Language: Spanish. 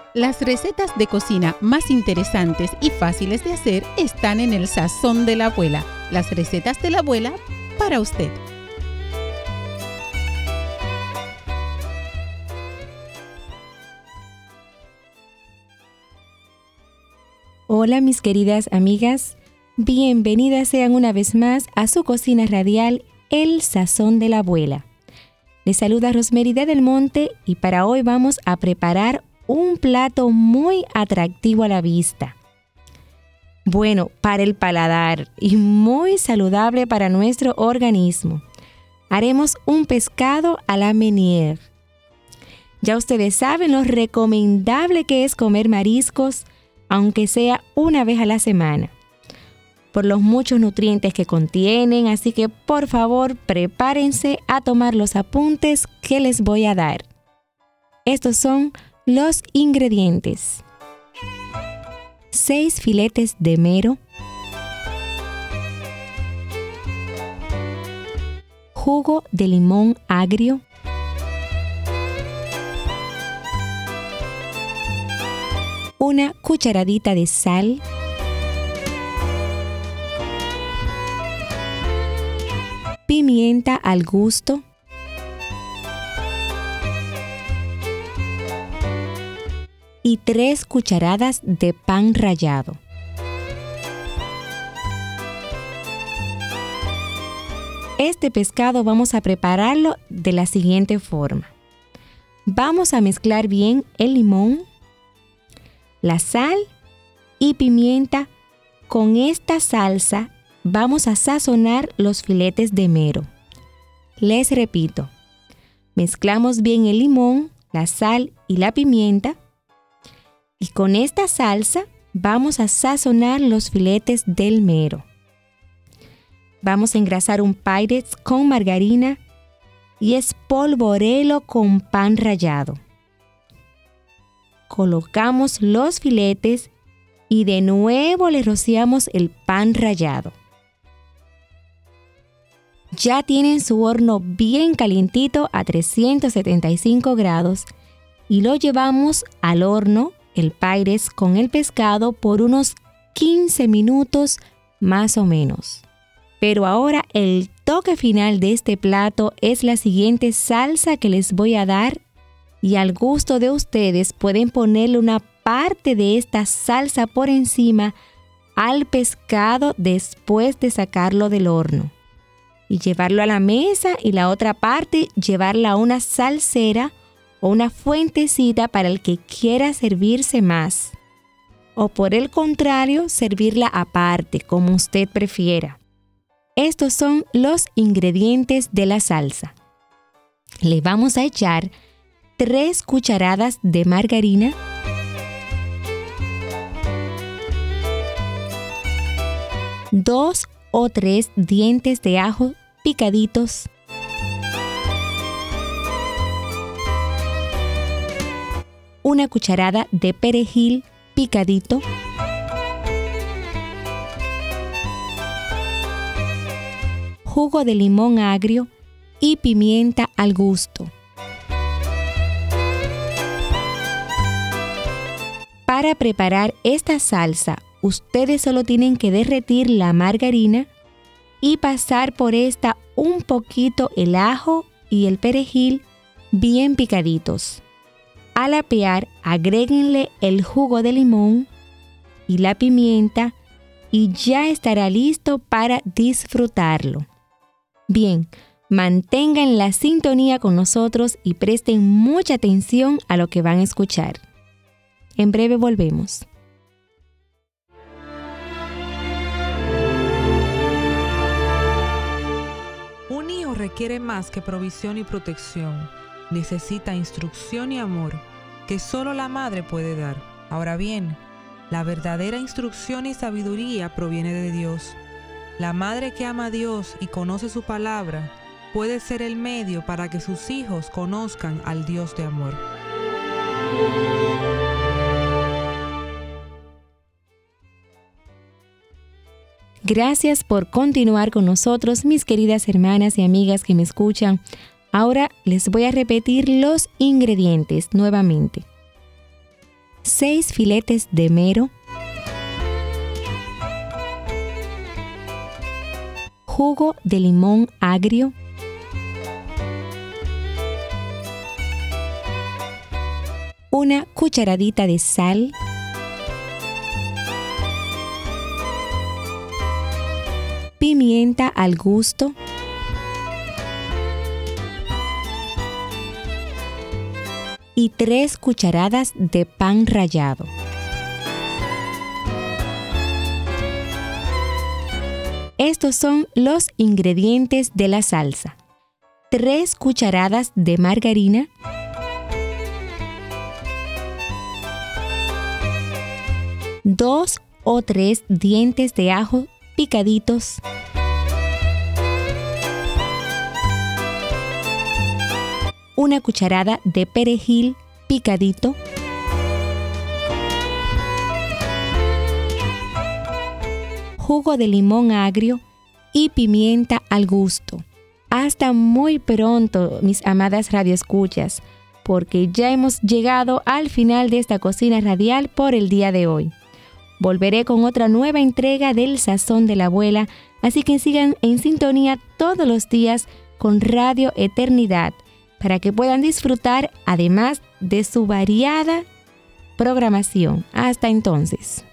Las recetas de cocina más interesantes y fáciles de hacer están en el Sazón de la Abuela. Las recetas de la abuela para usted. Hola mis queridas amigas, bienvenidas sean una vez más a su cocina radial, El Sazón de la Abuela. Les saluda Rosemary de Del Monte y para hoy vamos a preparar un plato muy atractivo a la vista. Bueno, para el paladar y muy saludable para nuestro organismo. Haremos un pescado a la Meunier. Ya ustedes saben lo recomendable que es comer mariscos, aunque sea una vez a la semana, por los muchos nutrientes que contienen, así que por favor prepárense a tomar los apuntes que les voy a dar. Estos son los ingredientes: 6 filetes de mero, jugo de limón agrio, una cucharadita de sal, pimienta al gusto, y 3 cucharadas de pan rallado. Este pescado vamos a prepararlo de la siguiente forma. Vamos a mezclar bien el limón, la sal y pimienta. Con esta salsa vamos a sazonar los filetes de mero. Les repito, mezclamos bien el limón, la sal y la pimienta. Y con esta salsa vamos a sazonar los filetes del mero. Vamos a engrasar un Pyrex con margarina y espolvoréelo con pan rallado. Colocamos los filetes y de nuevo le rociamos el pan rallado. Ya tienen su horno bien calientito a 375 grados y lo llevamos al horno, el Pyrex con el pescado, por unos 15 minutos más o menos. Pero ahora el toque final de este plato es la siguiente salsa que les voy a dar, y al gusto de ustedes pueden ponerle una parte de esta salsa por encima al pescado después de sacarlo del horno y llevarlo a la mesa, y la otra parte llevarla a una salsera o una fuentecita para el que quiera servirse más, o por el contrario servirla aparte, como usted prefiera. Estos son los ingredientes de la salsa. Le vamos a echar 3 cucharadas de margarina, 2 o 3 dientes de ajo picaditos, 1 cucharada de perejil picadito, jugo de limón agrio y pimienta al gusto. Para preparar esta salsa, ustedes solo tienen que derretir la margarina y pasar por esta un poquito el ajo y el perejil bien picaditos. Al apear, agréguenle el jugo de limón y la pimienta y ya estará listo para disfrutarlo. Bien, mantengan la sintonía con nosotros y presten mucha atención a lo que van a escuchar. En breve volvemos. Un hijo requiere más que provisión y protección. Necesita instrucción y amor que solo la madre puede dar. Ahora bien, la verdadera instrucción y sabiduría proviene de Dios. La madre que ama a Dios y conoce su palabra puede ser el medio para que sus hijos conozcan al Dios de amor. Gracias por continuar con nosotros, mis queridas hermanas y amigas que me escuchan. Ahora les voy a repetir los ingredientes nuevamente. 6 filetes de mero, jugo de limón agrio, una cucharadita de sal, pimienta al gusto, y 3 cucharadas de pan rallado. Estos son los ingredientes de la salsa: 3 cucharadas de margarina, 2 o 3 dientes de ajo picaditos, una cucharada de perejil picadito, jugo de limón agrio y pimienta al gusto. Hasta muy pronto, mis amadas radioescuchas, porque ya hemos llegado al final de esta cocina radial por el día de hoy. Volveré con otra nueva entrega del Sazón de la Abuela, así que sigan en sintonía todos los días con Radio Eternidad, para que puedan disfrutar además de su variada programación. Hasta entonces.